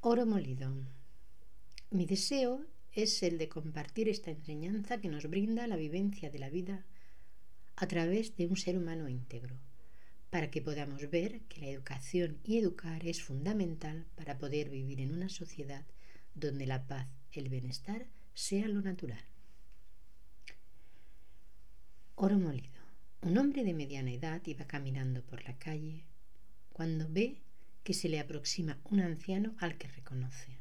Oro molido. Mi deseo es el de compartir esta enseñanza que nos brinda la vivencia de la vida a través de un ser humano íntegro, para que podamos ver que la educación y educar es fundamental para poder vivir en una sociedad donde la paz, el bienestar, sea lo natural. Oro molido. Un hombre de mediana edad iba caminando por la calle cuando ve que se le aproxima un anciano al que reconoce.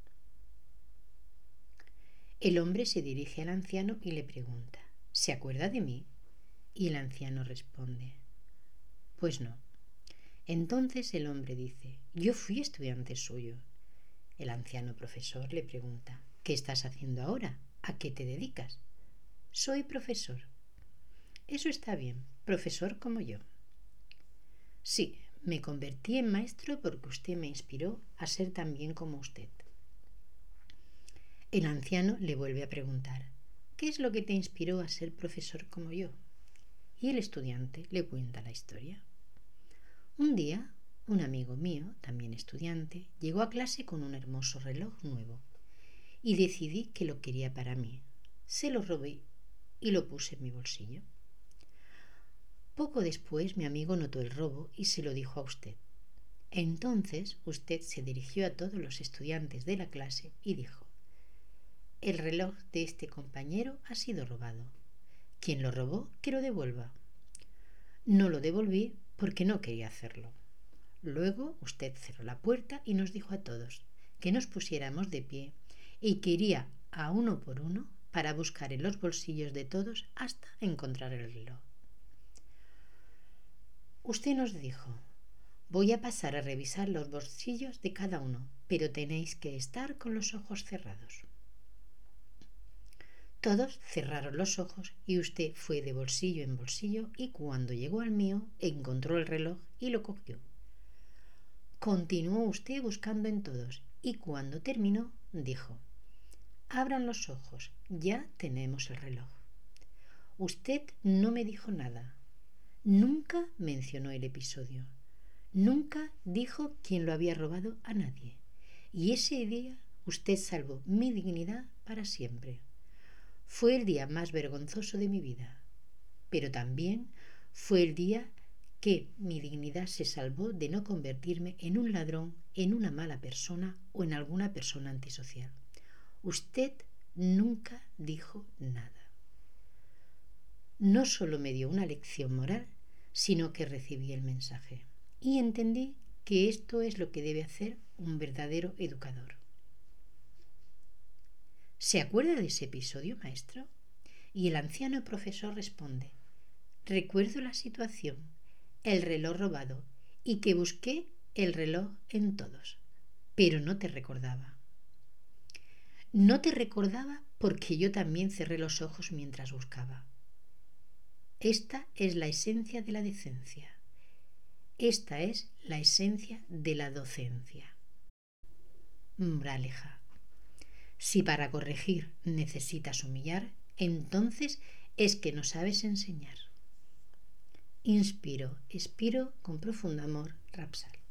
El hombre se dirige al anciano y le pregunta: ¿se acuerda de mí? Y el anciano responde: pues no. Entonces el hombre dice: yo fui estudiante suyo. El anciano profesor le pregunta: ¿qué estás haciendo ahora? ¿A qué te dedicas? Soy profesor. Eso está bien, profesor como yo. Sí, me convertí en maestro porque usted me inspiró a ser tan bien como usted. El anciano le vuelve a preguntar: ¿qué es lo que te inspiró a ser profesor como yo? Y el estudiante le cuenta la historia. Un día, un amigo mío, también estudiante, llegó a clase con un hermoso reloj nuevo y decidí que lo quería para mí. Se lo robé y lo puse en mi bolsillo. Poco después mi amigo notó el robo y se lo dijo a usted. Entonces usted se dirigió a todos los estudiantes de la clase y dijo: el reloj de este compañero ha sido robado. Quien lo robó, que lo devuelva. No lo devolví porque no quería hacerlo. Luego usted cerró la puerta y nos dijo a todos que nos pusiéramos de pie y que iría a uno por uno para buscar en los bolsillos de todos hasta encontrar el reloj. Usted nos dijo: voy a pasar a revisar los bolsillos de cada uno, pero tenéis que estar con los ojos cerrados. Todos cerraron los ojos y usted fue de bolsillo en bolsillo y cuando llegó al mío encontró el reloj y lo cogió. Continuó usted buscando en todos y cuando terminó dijo: abran los ojos, ya tenemos el reloj. Usted no me dijo nada, nunca mencionó el episodio, nunca dijo quién lo había robado a nadie y ese día usted salvó mi dignidad para siempre. Fue el día más vergonzoso de mi vida, pero también fue el día que mi dignidad se salvó de no convertirme en un ladrón, en una mala persona o en alguna persona antisocial. Usted nunca dijo nada. No solo me dio una lección moral, sino que recibí el mensaje y entendí que esto es lo que debe hacer un verdadero educador. ¿Se acuerda de ese episodio, maestro? Y el anciano profesor responde: recuerdo la situación, el reloj robado y que busqué el reloj en todos, pero no te recordaba. No te recordaba porque yo también cerré los ojos mientras buscaba. Esta es la esencia de la decencia. Esta es la esencia de la docencia. Moraleja: si para corregir necesitas humillar, entonces es que no sabes enseñar. Inspiro, expiro con profundo amor, Rapsal.